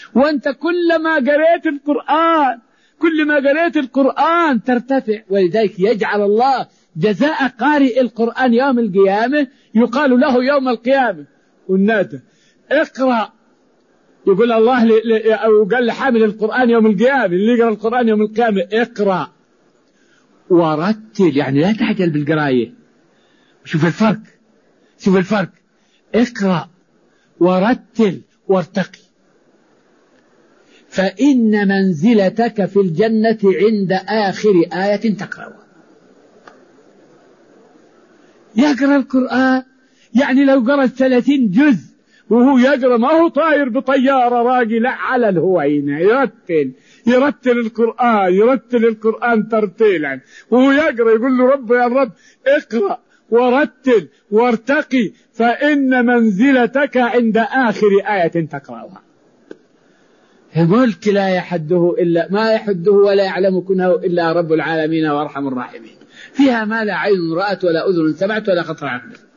وأنت كلما قريت القرآن ترتفع. ولذلك يجعل الله جزاء قارئ القرآن يوم القيامة يقال له يوم القيامة والناس اقرأ، يقول الله أو قال لحامل القرآن يوم القيامة اللي يقرأ القرآن يوم القيامة اقرأ ورتل، يعني لا تعجل بالقراية. شوف الفرق، اقرأ ورتل وارتقي، فإن منزلتك في الجنة عند آخر آية تقرأها. يقرأ القرآن، يعني لو قرأ 30 جزء وهو يقرأ ما هو طاير بطيارة راقي، لا، على الهوينة يرتل القرآن ترتيلا، وهو يقرأ يقول له رب يا رب اقرأ ورتل وارتقي فإن منزلتك عند آخر آية تقرأها. الملك لا يحده إلا ما يحده ولا يعلم كنه إلا رب العالمين وأرحم الراحمين، فيها ما لا عين رأت ولا أذن سمعت ولا خطر على قلب.